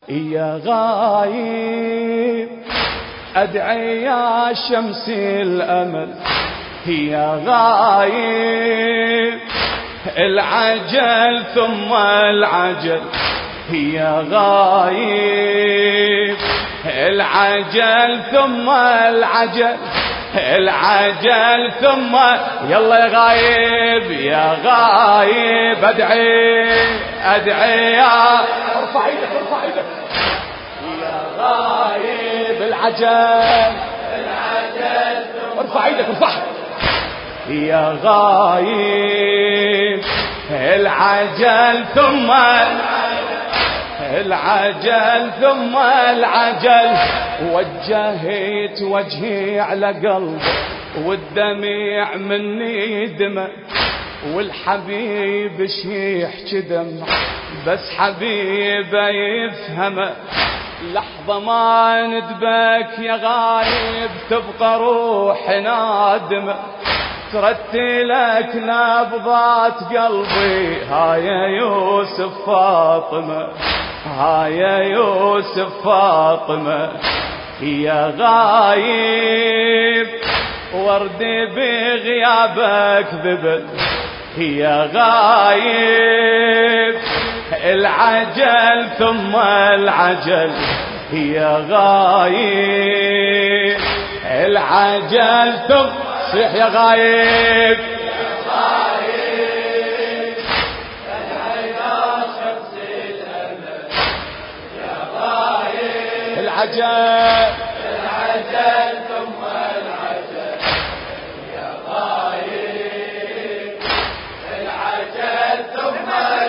يا غايب أدعي يا شمس الأمل يا غايب العجل ثم العجل يا غايب العجل ثم العجل العجل ثم يلا يا غايب يا غايب أدعي يا ارفع ايدك يا غايب العجل ارفع ايدك ارفعها يا غايب العجل ثم العجل ثم العجل وجهت وجهي على قلبي والدمع مني دمع والحبيب يحكي دمع بس حبيبه يفهمه لحظة ما ندبك يا غايب تبقى روحي نادمة ترتلك نبضات قلبي هاي يا يوسف فاطمة هاي يا يوسف فاطمة يا غايب وردي بغيابك ذبل يا غايب العجل ثم العجل يا غايب العجل ثم صيح يا غايب العجل ثم العجل يا غايب العجل ثم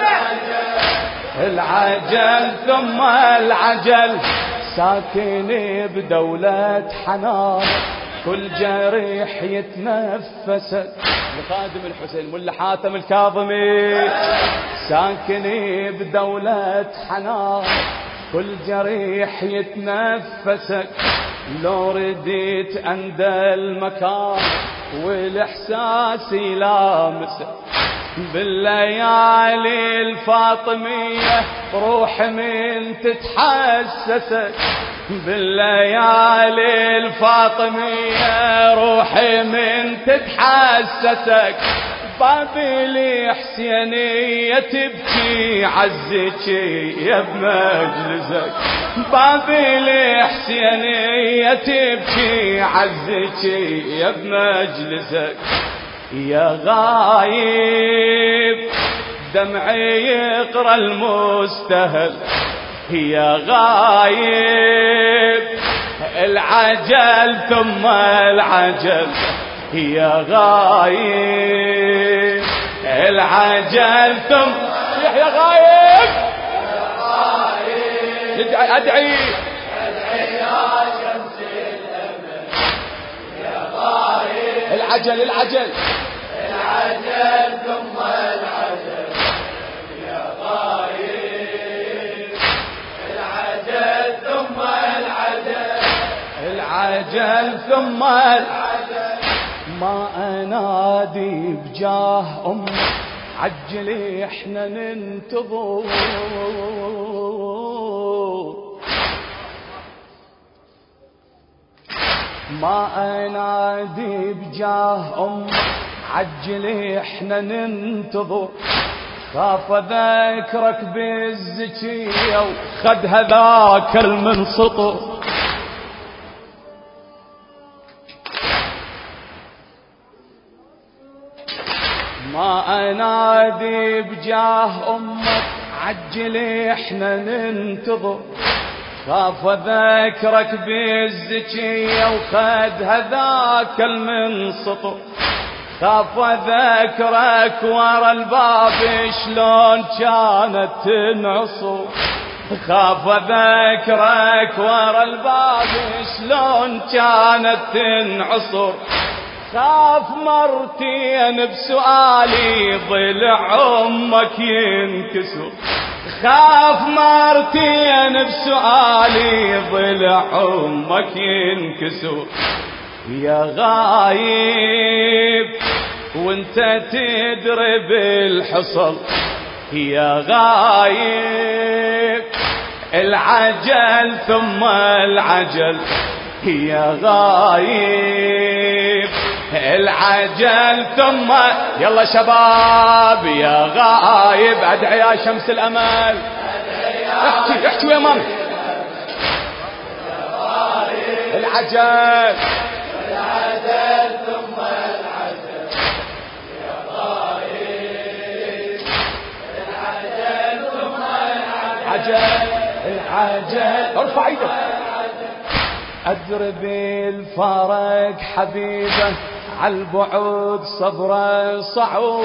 العجل ثم العجل ساكن بدولة حنان كل جريح يتنفسك لخادم الحسين ملا حاتم الكاظمي ساكن بدولة حنان كل جريح يتنفسك لو رديت عند المكان والإحساس يلامسك بالليالي الفاطمية روح من تتحسسك بالليالي الفاطمية روحي من تتحسسك بابي حسينية تبكي عزك يا بمجلسك بابي حسينية تبكي عزك يا بمجلسك يا غايب دمعي يقرأ المستهل يا غايب العجل ثم العجل يا غايب العجل ثم يا غايب أدعي يا شمس الأمل يا غايب العجل ثم العجل يا غايب العجل ثم العجل ثم العجل ما أنادي بجاه أمك عجلي احنا ننتظر ما أنادي بجاه أمك عجلي احنا ننتظر خاف ذكرك بالزكية وخد هذاك المنسطر ما أنادي بجاه أمك عجلي احنا ننتظر خاف ذكرك بالزكية وخد هذاك المنسطر خاف ذكرك ورا الباب شلون كانت تنعصر خاف ذكرك ورا الباب شلون كانت تنعصر خاف مرتين بسؤالي ضلع أمك ينكسر خاف مرتين بسؤالي ضلع أمك ينكسر يا غايب وانت تدري بالحصل يا غايب العجل ثم العجل يا غايب، العجل ثم يلا شباب يا غايب. ادعي يا شمس الامل، احكي يا ماما. العجل ثم العجل يا غايب، العجل ثم العجل ارفع ايدك. أدرب الفرق حبيبه عالبعد صبره صعود،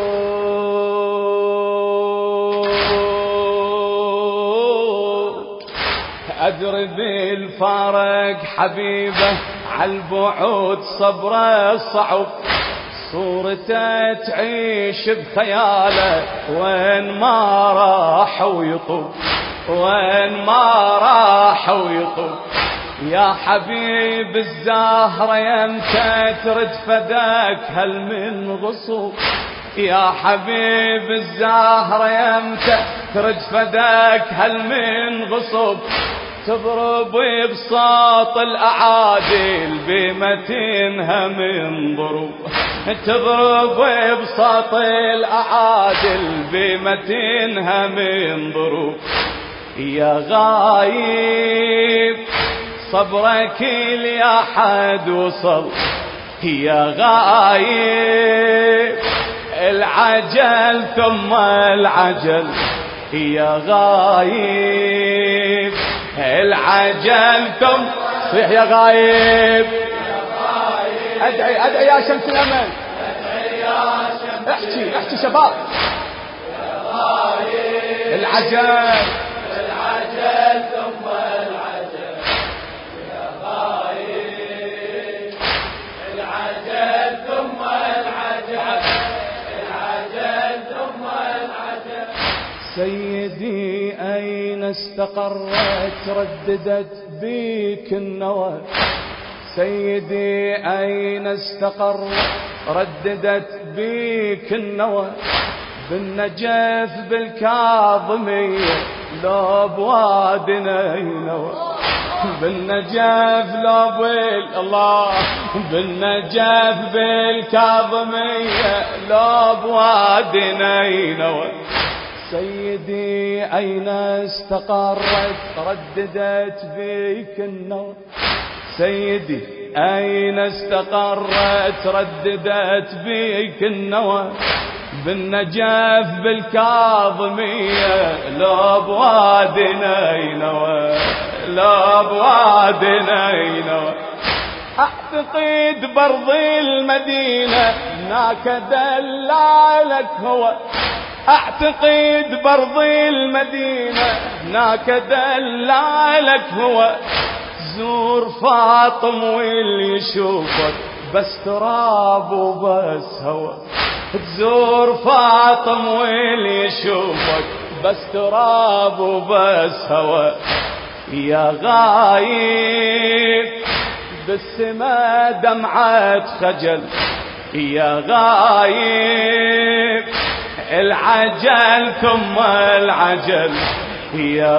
أدرب الفرق حبيبه عالبعد صبره صعب، صورته تعيش بخياله وين ما راح ويطوف، وين ما راح ويطوف. يا حبيب الزهرة يمتى ترد فداك هل من غصوب، يا حبيب الزهرة يمتى ترد فداك هل من غصوب. تضرب بساط الأعادل بمتينها من ضروب، تضرب بساط الأعادل بمتينها من ضروب. يا غايب صبرك يا حد وصل، يا غايب العجل ثم العجل يا غايب، العجل ثم صيح يا غايب. ادعي يا شمس الامل، احكي شباب. العجل ثم العجل يا غايب، العجل ثم العجل، العجل ثم العجل. سيدي أين استقرت رددت بيك النوى، سيدي أين استقرت رددت بيك النوى. بالنجف بالكاظمية لو بوادي نينوى، بالنجف لو الله، بالنجف بالكاظمية لو بوادي نينوى. سيدي أين استقرت رددت بيك النوى، سيدي أين استقرت رددت بيك النوى. بالنجف بالكاظمية لو بوادي نينوى، لو بوادي نينوى. أعتقد برض المدينة هناك دلالك هو، أعتقد برض المدينة هناك دلالك هو. زور فاطم واللي يشوفك بس تراب وبس هوى، تزور فاطم واللي يشوفك بس تراب وبس هوى. يا غايب بالسما دمعة خجل، يا غايب العجل ثم العجل يا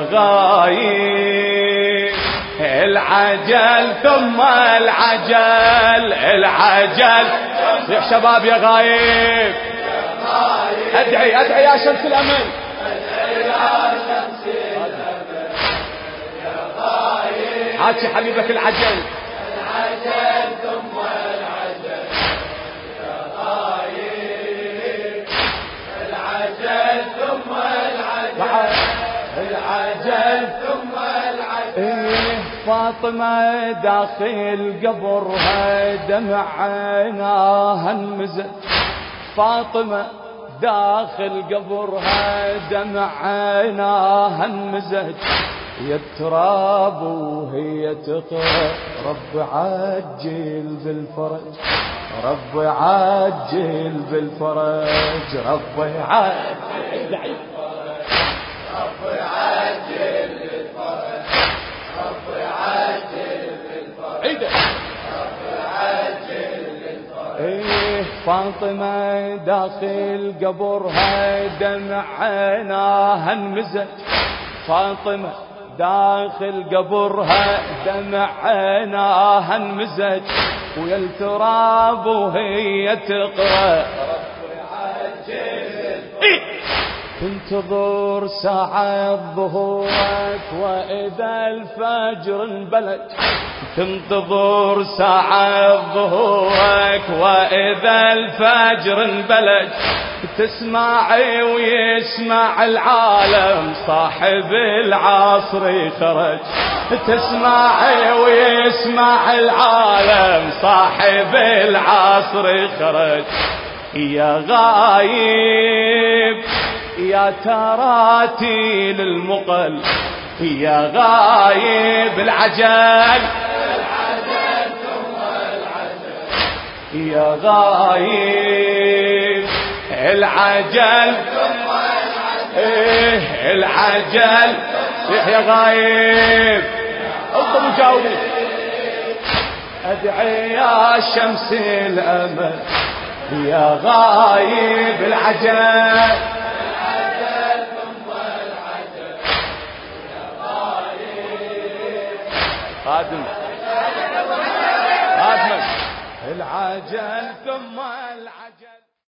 غايب، العجل ثم العجل، العجل يا شباب يا غايب. ادعي يا شمس الامل، هاتي حبيبك العجل، العجل ثم العجل يا غايب، العجل ثم العجل، العجل ثم العجل. فاطمة داخل قبرها دمع عيناها انمزج، فاطمة داخل قبرها دمع عيناها انمزج. يا التراب وهي تقرأ رب عجل بالفرج، رب عجل بالفرج، رب عجل، رب عجل بالفرج، رب عجل بالفرج، رب عجل بالفرج. فاطمة داخل قبرها دمع عيناها انمزج، فاطمة داخل قبرها دمع عيناها انمزج ويا التراب وهي تقرأ تنتظر ساعة ظهورك وإذا الفجر انبلج تنتظر ساعة ظهورك وإذا الفجر انبلج تسمعي ويسمع العالم صاحب العصر خرج تسمعي ويسمع العالم صاحب العصر خرج يا غايب يا تراتيل المقل يا غايب العجل ثم العجل يا غايب العجل ثم العجل العجل يا غايب انت مجاوبي ادعي يا شمس الامل يا غايب العجل خادم العجل ثم العجل